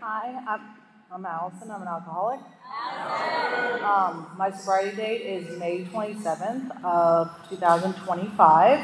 Hi, I'm Allison. I'm an alcoholic. My sobriety date is May 27th of 2025.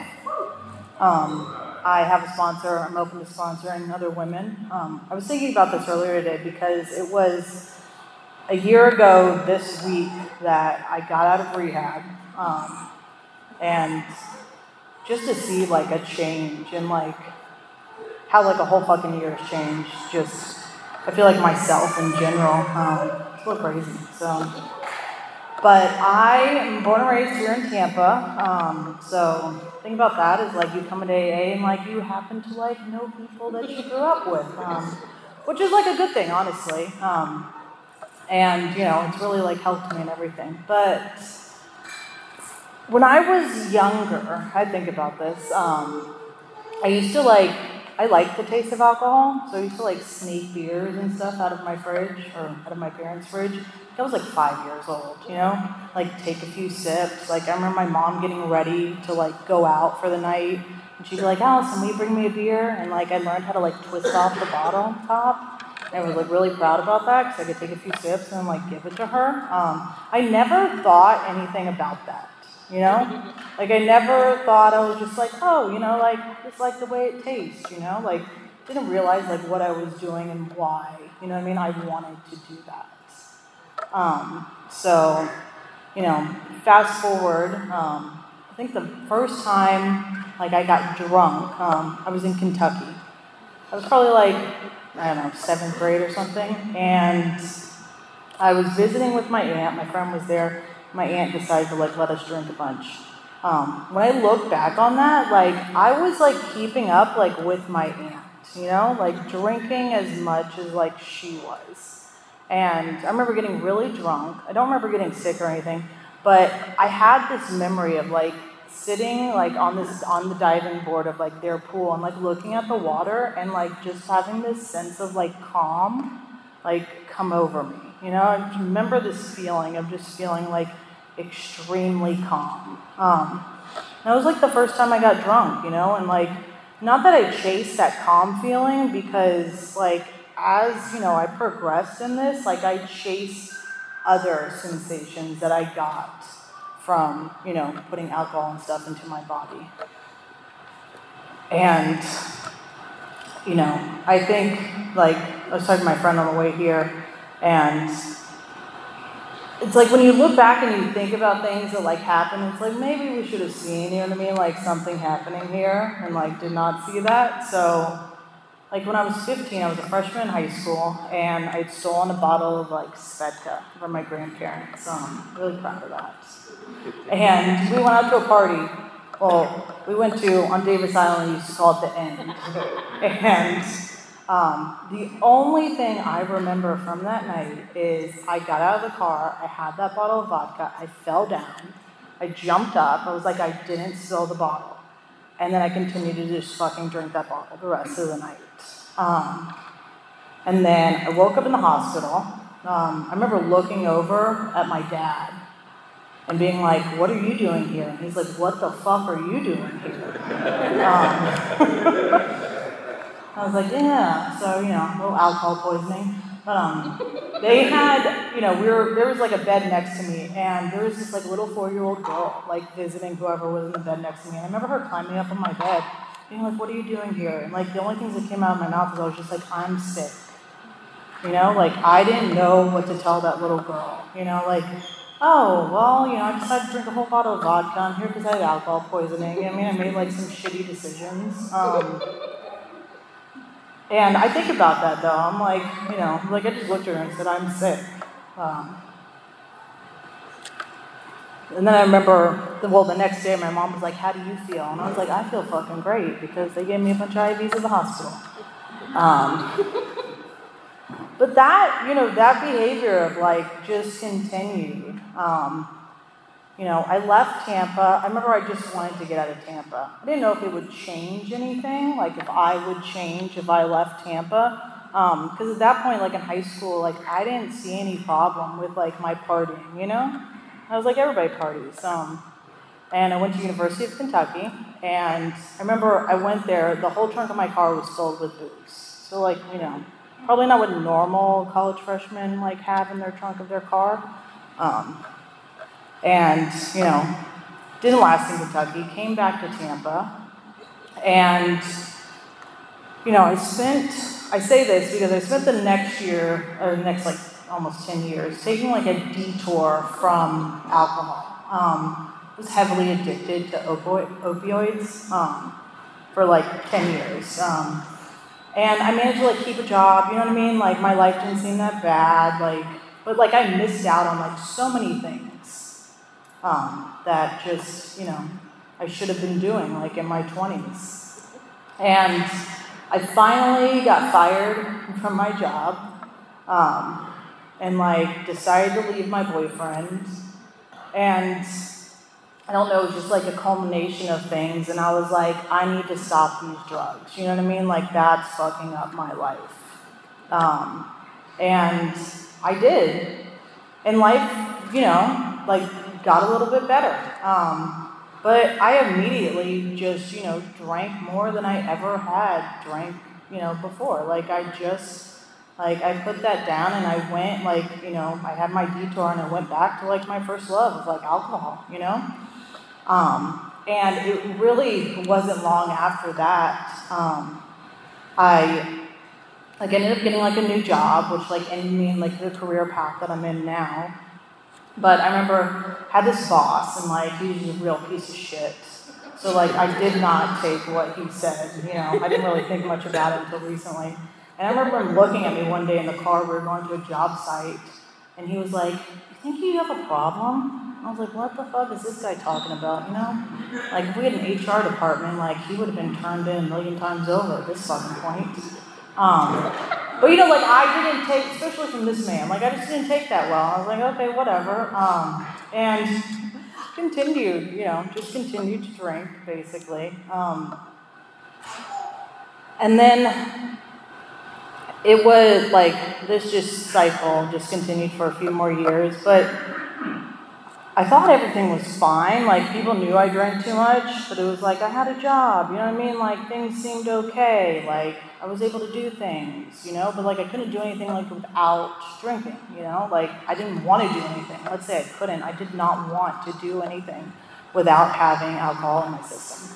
I have a sponsor. I'm open to sponsoring other women. I was thinking about this earlier today because it was a year ago this week that I got out of rehab, and just to see like a change and like how like a whole fucking year has changed. Just I feel like myself in general. It's a little crazy. But I am born and raised here in Tampa. So the thing about that is like you come into AA and like you happen to like know people that you grew up with, which is like a good thing, honestly. And you know, it's really like helped me and everything. But when I was younger, I think about this. I used to I liked the taste of alcohol, so I used to like sneak beers and stuff out of my fridge or out of my parents' fridge. I was like 5 years old, you know, like take a few sips. Like I remember my mom getting ready to like go out for the night, and she'd be like, "Allison, will you bring me a beer?" And like I learned how to like twist off the bottle top, and I was like really proud about that because I could take a few sips and like give it to her. I never thought anything about that. You know? Like, I never thought I was just like, oh, you know, like, just like the way it tastes, you know? Like, didn't realize, like, what I was doing and why. You know what I mean? I wanted to do that. So, you know, fast forward, I think the first time, like, I got drunk, I was in Kentucky. I was probably, like, I don't know, 7th grade or something, and I was visiting with my aunt. My friend was there. My aunt decided to like let us drink a bunch. When I look back on that, like I was like keeping up like with my aunt, you know, like drinking as much as like she was. And I remember getting really drunk. I don't remember getting sick or anything, but I had this memory of like sitting like on the diving board of like their pool and like looking at the water and like just having this sense of like calm like come over me. You know, I remember this feeling of just feeling like extremely calm. That was like the first time I got drunk, you know, and like, not that I chased that calm feeling because like, as, you know, I progressed in this, like I chased other sensations that I got from, you know, putting alcohol and stuff into my body. And, you know, I think like, I was talking to my friend on the way here, and it's like when you look back and you think about things that like happened, it's like maybe we should have seen, you know what I mean, like something happening here, and like did not see that. So like when I was 15, I was a freshman in high school, and I'd stolen a bottle of like Svedka from my grandparents. So I'm really proud of that. And we went out to a party. Well, we went to, on Davis Island, we used to call it the End. And the only thing I remember from that night is I got out of the car, I had that bottle of vodka, I fell down, I jumped up, I was like, I didn't spill the bottle. And then I continued to just fucking drink that bottle the rest of the night. And then I woke up in the hospital. I remember looking over at my dad and being like, what are you doing here? And he's like, what the fuck are you doing here? I was like, yeah, so, you know, a little alcohol poisoning. But they had, you know, there was like a bed next to me, and there was this like little 4-year-old girl, like visiting whoever was in the bed next to me. And I remember her climbing up on my bed, being like, what are you doing here? And like the only things that came out of my mouth was I was just like, I'm sick. You know, like I didn't know what to tell that little girl. You know, like, oh, well, you know, I decided to drink a whole bottle of vodka. I'm here because I had alcohol poisoning. I mean, I made like some shitty decisions. And I think about that though. I'm like, you know, like I just looked at her and said, I'm sick. And then I remember, the next day my mom was like, how do you feel? And I was like, I feel fucking great because they gave me a bunch of IVs at the hospital. But that, you know, that behavior of like just continued. You know, I left Tampa. I remember I just wanted to get out of Tampa. I didn't know if it would change anything, like if I would change if I left Tampa. Because at that point, like in high school, like I didn't see any problem with like my partying, you know? I was like, everybody parties. And I went to University of Kentucky, and I remember I went there, the whole trunk of my car was filled with booze. So like, you know, Probably not what normal college freshmen like have in their trunk of their car. And, didn't last in Kentucky, came back to Tampa, and, I say this because I spent the next year, or the next like almost 10 years, taking like a detour from alcohol. I was heavily addicted to opioids for like 10 years. And I managed to like keep a job, you know what I mean? Like my life didn't seem that bad, but I missed out on like so many things that just, I should have been doing like in my 20s. And I finally got fired from my job and like decided to leave my boyfriend. And I don't know, it was just like a culmination of things. And I was like, I need to stop these drugs. You know what I mean? Like that's fucking up my life. And I did. And life, got a little bit better. But I immediately just, drank more than I ever had drank, before. Like I put that down and I went I had my detour and I went back to like my first love of like alcohol, And it really wasn't long after that, I ended up getting like a new job, which ended me in like the career path that I'm in now. But I remember I had this boss and he was a real piece of shit. So I did not take what he said, I didn't really think much about it until recently. And I remember him looking at me one day in the car, we were going to a job site, and he was like, "You think you have a problem?" I was like, what the fuck is this guy talking about, if we had an HR department, he would have been turned in a million times over at this fucking point. But I didn't take, especially from this man, I just didn't take that well. I was like, okay, whatever. And continued, just continued to drink, basically. And then it was this cycle just continued for a few more years, but I thought everything was fine. People knew I drank too much, but it was I had a job, you know what I mean? Things seemed okay. I was able to do things, but I couldn't do anything without drinking, I didn't want to do anything. Let's say I couldn't. I did not want to do anything without having alcohol in my system.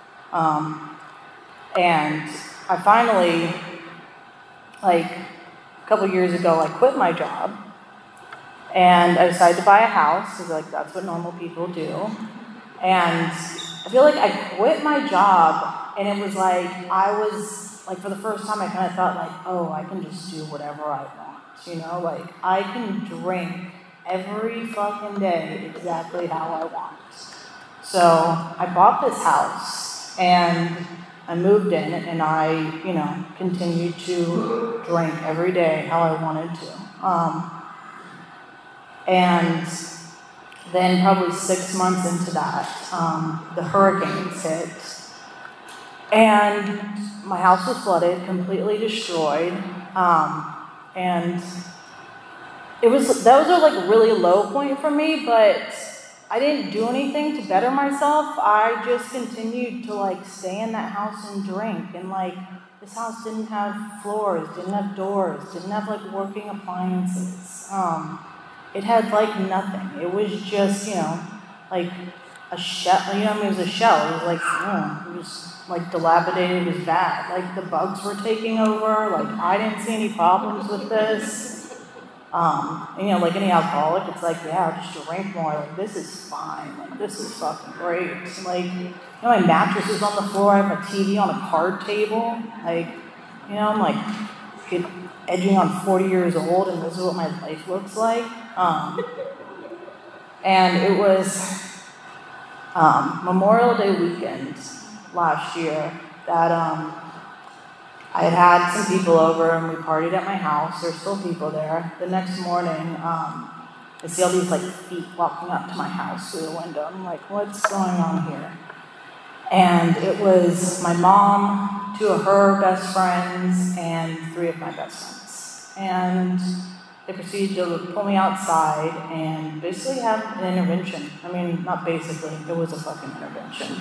And I finally, a couple years ago, I quit my job. And I decided to buy a house, because that's what normal people do. And I feel I quit my job, and it was I was, for the first time, I kind of thought, oh, I can just do whatever I want, I can drink every fucking day exactly how I want. So I bought this house, and I moved in, and I, continued to drink every day how I wanted to. And then probably 6 months into that, the hurricanes hit. And my house was flooded, completely destroyed. And that was a really low point for me, but I didn't do anything to better myself. I just continued to stay in that house and drink. And this house didn't have floors, didn't have doors, didn't have working appliances. It had nothing. It was just, a shell. It was a shell. It was dilapidated. It was bad. The bugs were taking over. I didn't see any problems with this. And, any alcoholic, it's just drink more. This is fine. This is fucking great. My mattress is on the floor. I have a TV on a card table. I'm edging on 40 years old, and this is what my life looks like. And it was Memorial Day weekend last year that I had some people over, and we partied at my house. There's still people there. The next morning, I see all these feet walking up to my house through the window. I'm like, what's going on here? And it was my mom, 2 of her best friends, and 3 of my best friends. And they proceeded to pull me outside and basically have an intervention. I mean, not basically, it was a fucking intervention.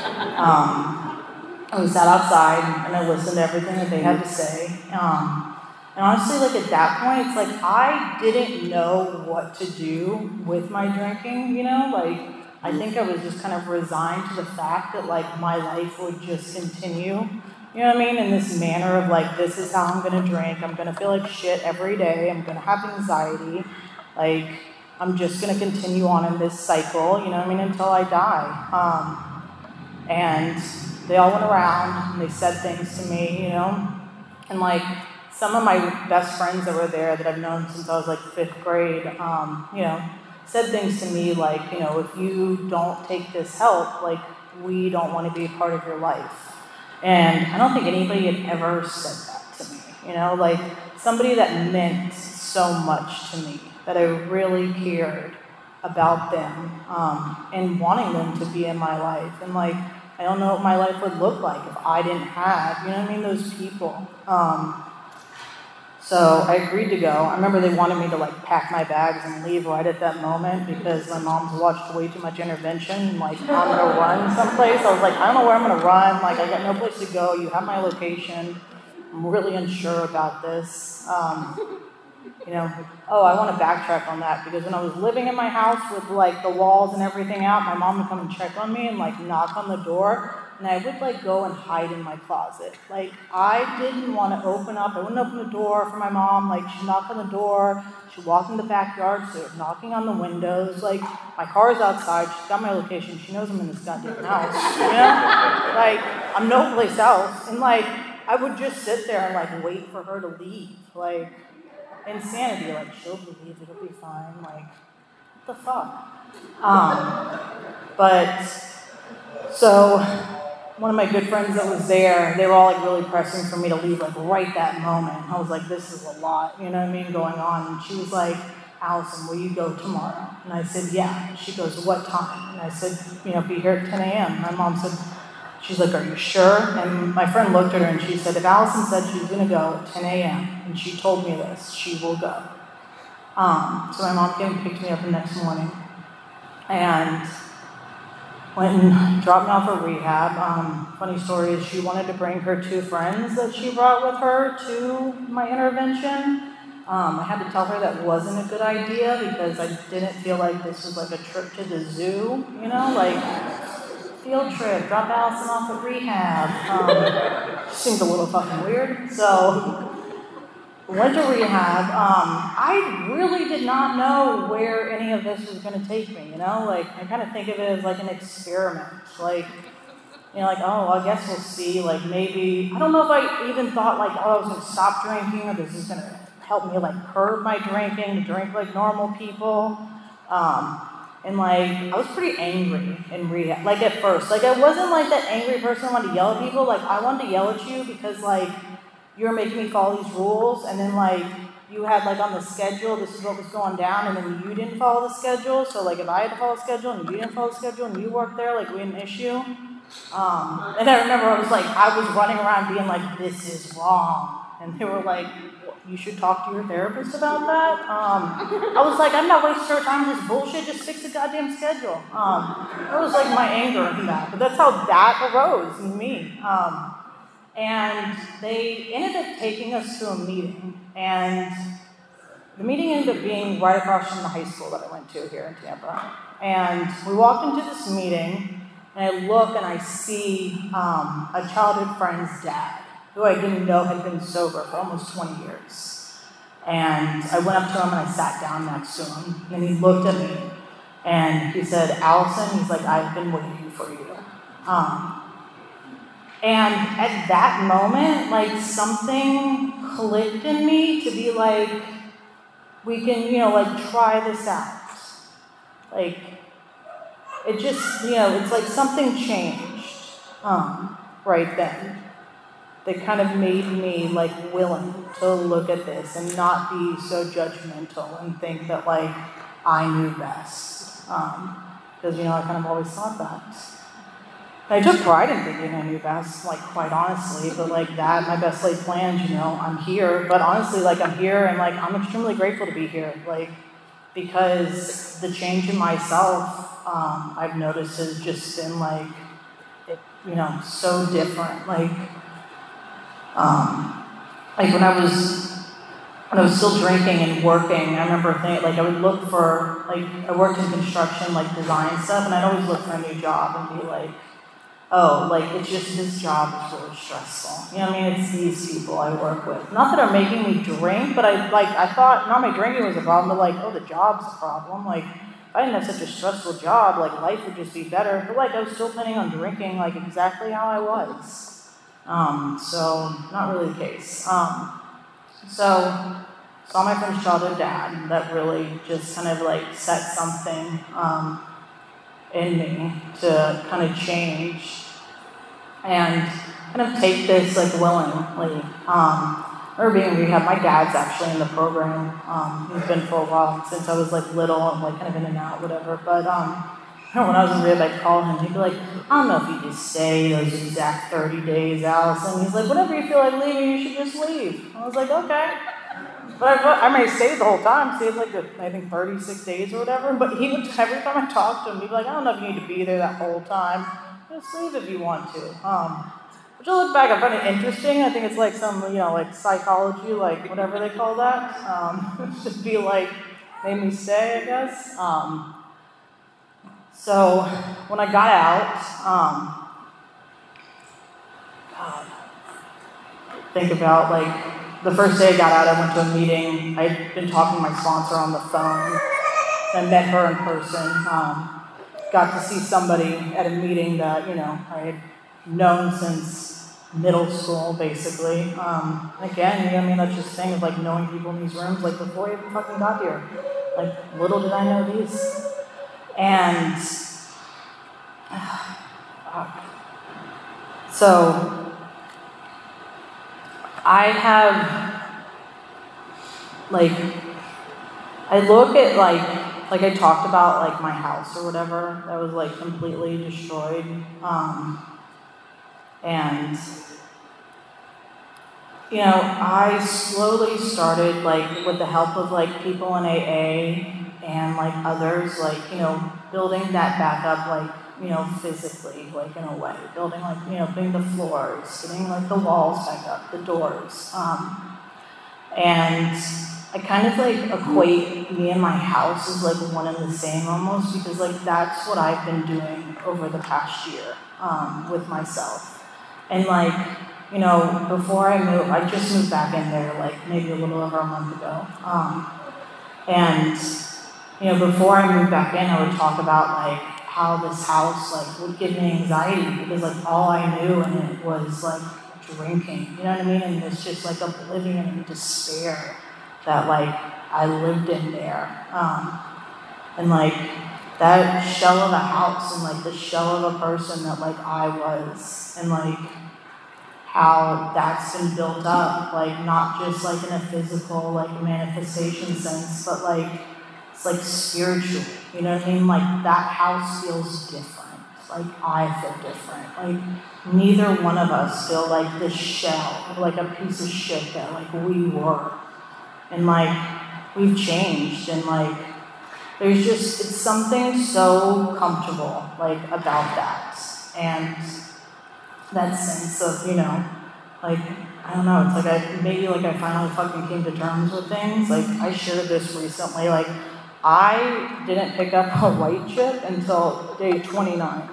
And we sat outside and I listened to everything that they had to say. And honestly, like at that point, it's like I didn't know what to do with my drinking, like I think I was just kind of resigned to the fact that like my life would just continue, in this manner of like, this is how I'm gonna drink, I'm gonna feel like shit every day, I'm gonna have anxiety, like I'm just gonna continue on in this cycle, until I die. And they all went around and they said things to me, and like some of my best friends that were there that I've known since I was like 5th grade, said things to me like, if you don't take this help, like we don't want to be a part of your life. And I don't think anybody had ever said that to me, like somebody that meant so much to me, that I really cared about them and wanting them to be in my life. And like, I don't know what my life would look like if I didn't have, those people. So I agreed to go. I remember they wanted me to like pack my bags and leave right at that moment because my mom's watched way too much Intervention. Like, I'm gonna run someplace. I was like, I don't know where I'm gonna run. Like, I got no place to go. You have my location. I'm really unsure about this. I want to backtrack on that because when I was living in my house with like the walls and everything out, my mom would come and check on me and like knock on the door, and I would like go and hide in my closet. Like I didn't want to open up. I wouldn't open the door for my mom. Like she'd knock on the door, she'd walk in the backyard, so knocking on the windows. Like my car's outside. She's got my location. She knows I'm in this goddamn house. Like I'm no place else. And like I would just sit there and like wait for her to leave. Like. Insanity, like she'll leave, it'll be fine, like what the fuck? But so one of my good friends that was there, they were all like really pressing for me to leave like right that moment. I was like, this is a lot, going on. And she was like, Allison, will you go tomorrow? And I said, yeah. And she goes, what time? And I said, be here at 10 a.m. My mom said, she's like, are you sure? And my friend looked at her and she said, if Allison said she was going to go at 10 a.m. and she told me this, she will go. So my mom came and picked me up the next morning and went and dropped me off at rehab. Funny story is she wanted to bring her 2 friends that she brought with her to my intervention. I had to tell her that wasn't a good idea because I didn't feel like this was like a trip to the zoo, field trip, drop Allison off at rehab. Seemed a little fucking weird. So, went to rehab. I really did not know where any of this was going to take me, Like, I kind of think of it as like an experiment. Like, oh, I guess we'll see. Like, maybe, I don't know if I even thought like, oh, I was going to stop drinking or this is going to help me like curb my drinking, to drink like normal people. And like, I was pretty angry in rehab, like at first. Like, I wasn't like that angry person who wanted to yell at people. Like, I wanted to yell at you because like, you were making me follow these rules, and then like, you had like on the schedule, this is what was going down, and then you didn't follow the schedule. So like, if I had to follow the schedule and you didn't follow the schedule and you worked there, like we had an issue. And I remember I was running around being like, this is wrong. And they were like, you should talk to your therapist about that. I was like, I'm not wasting our time with this bullshit, just fix the goddamn schedule. That was like my anger in that, but that's how that arose in me. And they ended up taking us to a meeting, and the meeting ended up being right across from the high school that I went to here in Tampa. And we walked into this meeting, and I look and I see a childhood friend's dad, who I didn't know had been sober for almost 20 years. And I went up to him and I sat down next to him, and he looked at me, and he said, Allison, he's like, I've been waiting for you. And at that moment, like something clicked in me to be like, we can, like try this out. Like, it just, it's like something changed right then. That kind of made me like willing to look at this and not be so judgmental and think that like I knew best. Because, I kind of always thought that. I took pride in thinking I knew best, like quite honestly, but like that, my best laid plans, I'm here. But honestly, like I'm here and like I'm extremely grateful to be here. Like, because the change in myself, I've noticed has just been like, so different. Like when I was when I was still drinking and working, I remember thinking, like, I would look for, like, I worked in construction, like, design stuff, and I'd always look for a new job and be like, oh, like, it's just, this job is really stressful. You know what I mean? It's these people I work with. Not that are making me drink, but I thought not my drinking was a problem, but like, oh, the job's a problem. Like, if I didn't have such a stressful job, like, life would just be better. But, like, I was still planning on drinking, like, exactly how I was. So, not really the case. So, saw my friend's childhood dad that really just kind of, like, set something in me to kind of change and kind of take this, like, willingly. I remember being in rehab. My dad's actually in the program. He's been for a while, since I was, like, little and, like, kind of in and out, whatever. But when I was in rehab, I'd call him. He'd be like, I don't know if you just stay those exact 30 days, Allison. He's like, whenever you feel like leaving, you should just leave. I was like, okay. But I may stay the whole time, stayed like, I think 36 days or whatever. But he would, every time I talked to him, he'd be like, I don't know if you need to be there that whole time. Just leave if you want to. Which I look back, I find it interesting. I think it's like some, like psychology, like whatever they call that. Just be like, made me stay, I guess. So when I got out, God, think about like the first day I got out, I went to a meeting. I'd been talking to my sponsor on the phone. I met her in person. Got to see somebody at a meeting that, I had known since middle school, basically. Again, that's just the thing of, like, knowing people in these rooms, like, before I even fucking got here. Like, little did I know these. And, so, I have, like, I look at, like I talked about, like, my house or whatever that was, like, completely destroyed. And, I slowly started, like, with the help of, like, people in AA and, like, others, like, building that back up, like, physically, like, in a way. Building, like, putting the floors, getting, like, the walls back up, the doors. And I kind of, like, equate me and my house as, like, one and the same almost, because, like, that's what I've been doing over the past year with myself. And, like, before I moved, I just moved back in there, like, maybe a little over a month ago. And, before I moved back in, I would talk about, like, how this house, like, would give me anxiety, because, like, all I knew in it was, like, drinking, you know what I mean? And it's just, like, oblivion and despair that, like, I lived in there. And, like, that shell of a house and, like, the shell of a person that, like, I was. And, like, how that's been built up, like, not just, like, in a physical, like, manifestation sense, but, like, it's, like, spiritual. You know what I mean? Like, that house feels different. Like, I feel different. Like, neither one of us feel like this shell, like a piece of shit that, like, we were. And, like, we've changed, and, like, there's just, it's something so comfortable, like, about that. And that sense of, like, I don't know, it's like I finally fucking came to terms with things. Like, I shared this recently, like, I didn't pick up a white chip until day 29.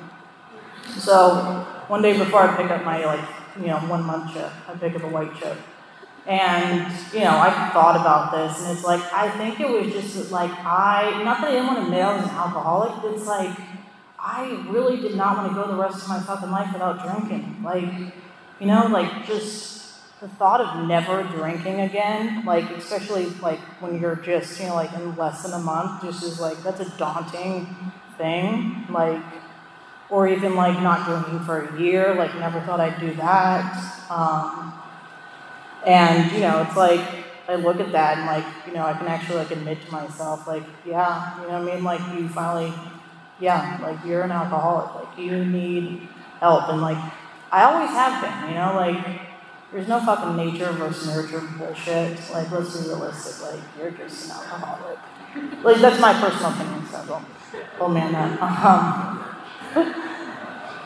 So, one day before I pick up my, like, 1 month chip, I pick up a white chip. And, I thought about this, and it's like, I think it was just like, not that I didn't want to admit I was an alcoholic, but it's like, I really did not want to go the rest of my fucking life without drinking. Like, like, just the thought of never drinking again, like, especially, like, when you're just, like, in less than a month, just is, like, that's a daunting thing, like, or even, like, not drinking for a year, like, never thought I'd do that. And, it's like, I look at that and, like, I can actually, like, admit to myself, like, yeah, you know what I mean? Like, you finally, yeah, like, you're an alcoholic. Like, you need help. And, like, I always have been, like, there's no fucking nature versus nurture bullshit. Like, let's be realistic. Like, you're just an alcoholic. Like, that's my personal opinion, so don't man that.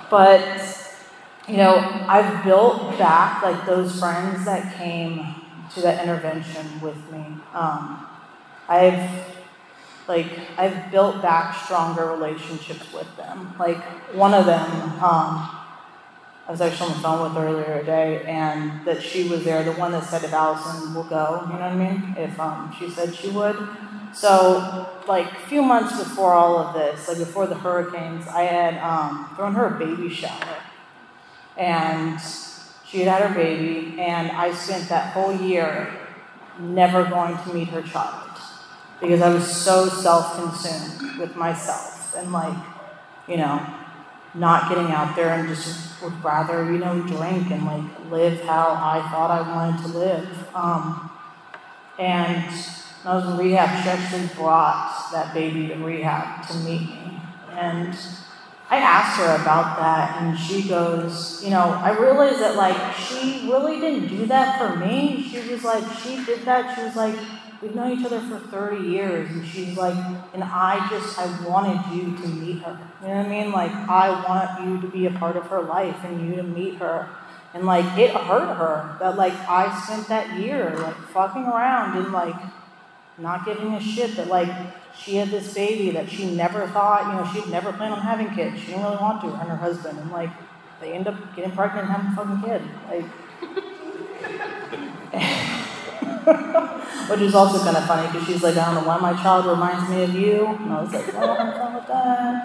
But, I've built back, like, those friends that came to that intervention with me. I've built back stronger relationships with them. Like one of them, I was actually on the phone with her earlier today, and that she was there, the one that said if Allison will go, you know what I mean? If she said she would. So, like a few months before all of this, like before the hurricanes, I had thrown her a baby shower. And she had her baby, and I spent that whole year never going to meet her child because I was so self-consumed with myself and not getting out there and just would rather, drink and live how I thought I wanted to live. And when I was in rehab, she actually brought that baby to rehab to meet me. And I asked her about that, and she goes, I realized that, she really didn't do that for me. She did that. She was like, we've known each other for 30 years, and she's like, and I wanted you to meet her. You know what I mean? I want you to be a part of her life and you to meet her. And, it hurt her that, I spent that year, fucking around and, not giving a shit that, she had this baby that she never thought, she'd never planned on having kids. She didn't really want to, her and her husband. And, they end up getting pregnant and having a fucking kid. Which is also kind of funny because she's like, I don't know why my child reminds me of you. And I was like, well, I'm fine with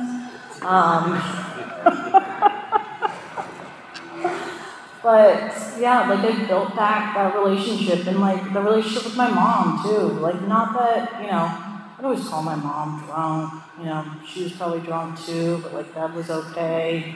that. But yeah, I built back that relationship and the relationship with my mom too. Not that, I'd always call my mom drunk. She was probably drunk too, but that was okay.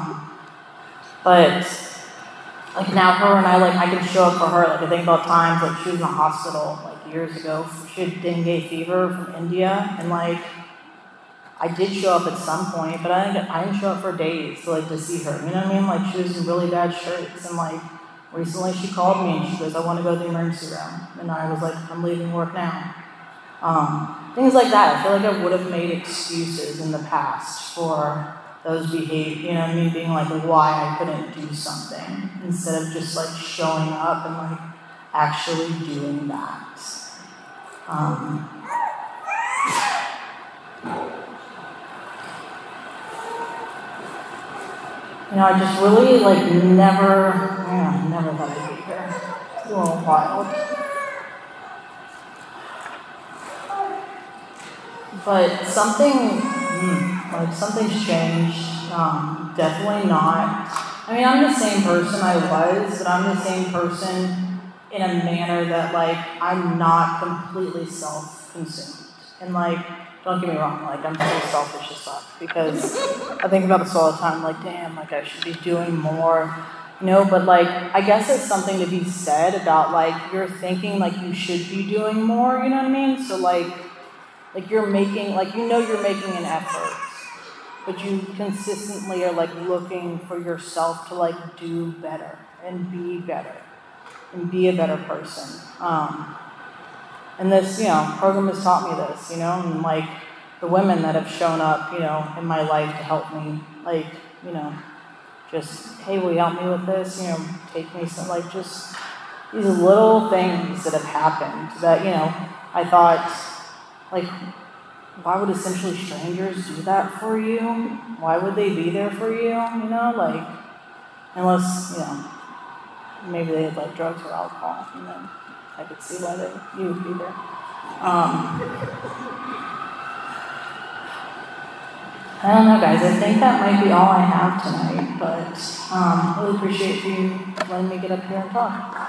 But now her and I can show up for her. I think about times she was in the hospital years ago. She had dengue fever from India, and I did show up at some point, but I didn't show up for days to see her. You know what I mean? She was in really bad shirts, and recently she called me and she goes, I want to go to the emergency room, and I was like, I'm leaving work now. Things like that. I feel like I would have made excuses in the past for those behaviors, you know what I mean, being why I couldn't do something, instead of just showing up and actually doing that. I just really never thought I'd be here. It's a little wild. But something's changed. Definitely not. I'm the same person I was, but I'm the same person in a manner that, I'm not completely self-consumed. And, don't get me wrong, I'm so selfish as fuck, because I think about this all the time, damn, I should be doing more, but, I guess it's something to be said about, you're thinking, you should be doing more, you know what I mean? So, you're making, you're making an effort, but you consistently are, looking for yourself to, do better and be a better person. And this, program has taught me this, and, the women that have shown up, in my life to help me, just, hey, will you help me with this? Take me some, just these little things that have happened that, I thought, why would essentially strangers do that for you? Why would they be there for you? Unless, maybe they had drugs or alcohol, and then I could see why you would be there. I don't know, guys. I think that might be all I have tonight, but I really appreciate you letting me get up here and talk.